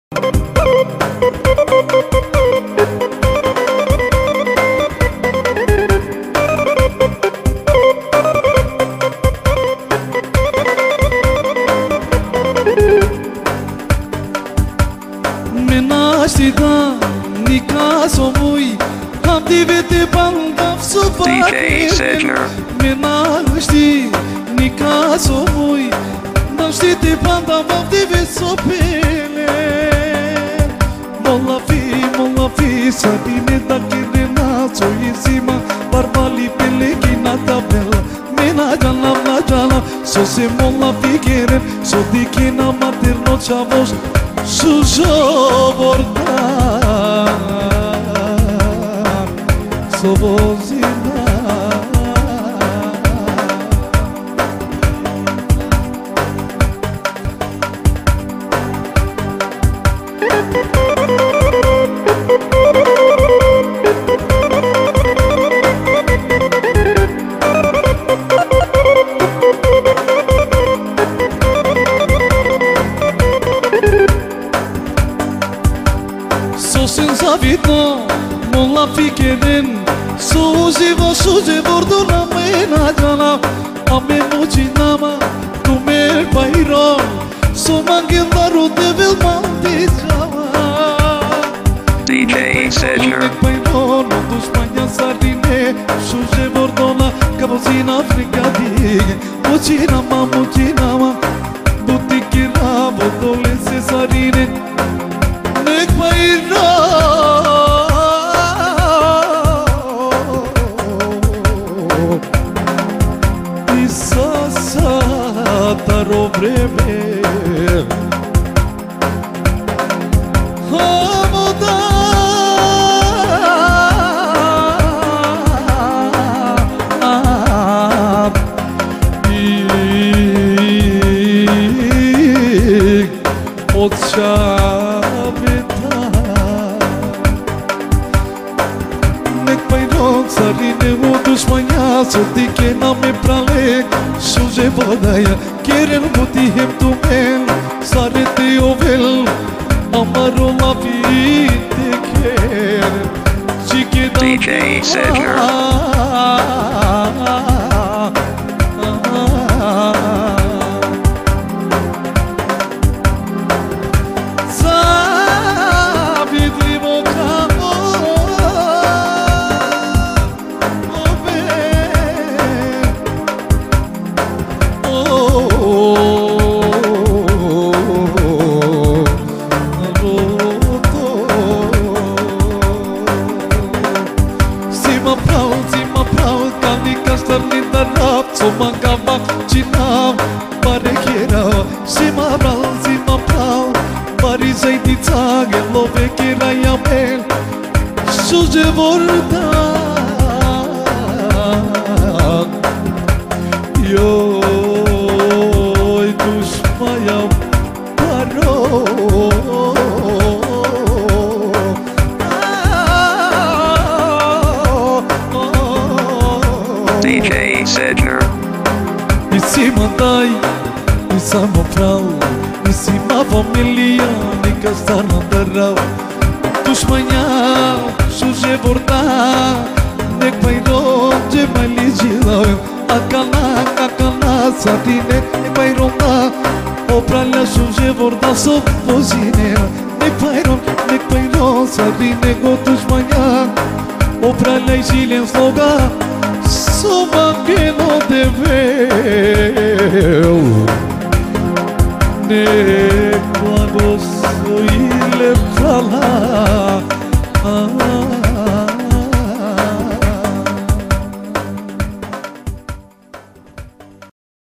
DJ Sedler. Mina știi, nica s-o mui, n-am știi de banda, m-am divit s-o pele. Molla fi, sadine da kirena, s-o izima, barbali pele kina tabela. Mina jala, so se molla fi keren, so dikina materno chavos, sujo bordan, so vozina. Vidno, molla fikeren, suji vordona mena jana, ame mujinama, tume pairo, so mangendaru devel mandi java. DJ Sedler. Pairo, no tu Spagna sardine, suji vordona, cabozina fricadige, mujinama, butikira, botole cesarine, nek pairo. Taro vreme Hamoda Odshaveta Nek pairon sarine u dushmanja Sotike na me pralek Shuje vodaya Keren butihem tumen Sare te ovel Amaro la vite ker Chike da DJ Sedler. Suze vorda Joj dushmaja paro DJ Sedler. Nisi mandai, nisa mo prau, nisi ma familia, nika star nandarau. Dushmanja, suze vorda, nek pairo je mali jilao. Akana, sadine, nek pairo na, opralja suze vorda so vozine. Nek pairo, sadine go dushmanja, opralja I zilen sloga. So mangeno de veu Ne quando soile pra lá